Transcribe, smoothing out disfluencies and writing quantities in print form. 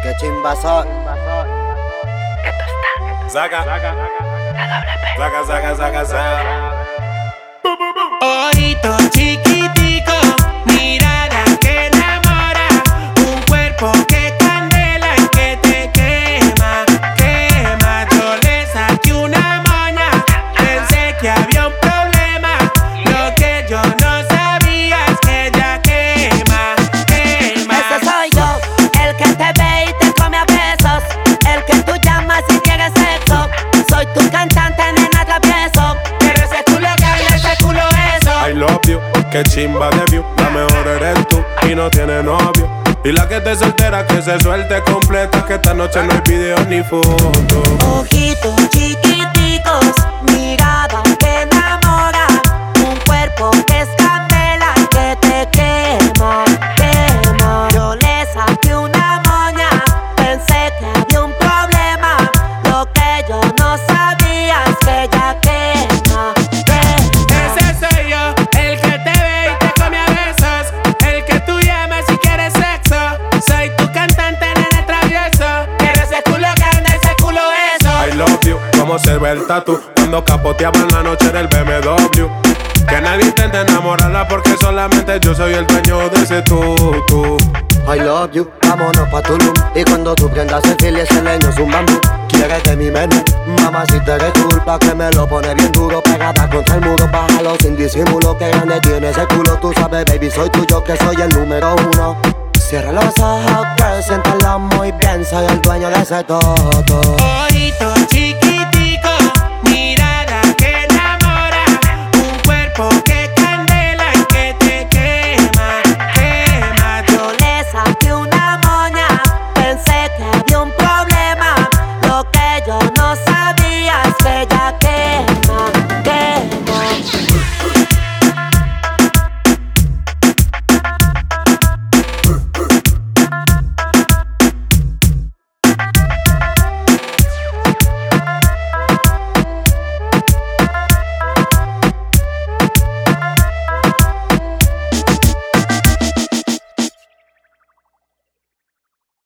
Qué chimba soy. Saca, saca, saca, saca. Ojitos chiquiticos, mirada que enamora, un cuerpo que candela y que te quema, quema. Yo le saqué una moña, pensé que había un problema. Lo que yo no sabía es que ella quema, quema. Ese soy yo, el que te ve y te come a besos, el que tú llamas si quieres sexo. Soy tu cantante, nena travieso, Pero ese culo gana, ese culo eso. I love you, que chimba de view. La mejor eres tú y no tiene novio. Y la que esté soltera que se suelte completa, que esta noche no hay video ni foto. ojitos chiquiticos, mirada que enamora, un cuerpo que es candela y que te quema, quema. Yo le saqué una moña, pensé que había un problema. Lo que yo no sabía es que ella quema, quema. Ese soy yo, el que te ve y te come a besos, el que tú llamas si quieres sexo. Soy tu cantante, nene travieso, pero ese culo grande, ese culo eso. I love you, como se ve el tatu cuando capoteaba en la noche del BMW. Que nadie intente enamorarla porque solamente yo soy el dueño de ese tú. I love you, vámonos pa' Tulum. Y cuando tú prendas el fil y ese leño es un bambú. Quieres de mi menú, mamá si te eres culpa que me lo pone bien duro. Pegada contra el muro, bájalo sin disimulo. Que grande tiene ese culo, tú sabes baby, soy tuyo que soy el número uno. Cierra los ojos, girl, siéntalo muy bien, soy el dueño de ese todo. Ojitos chiquitos.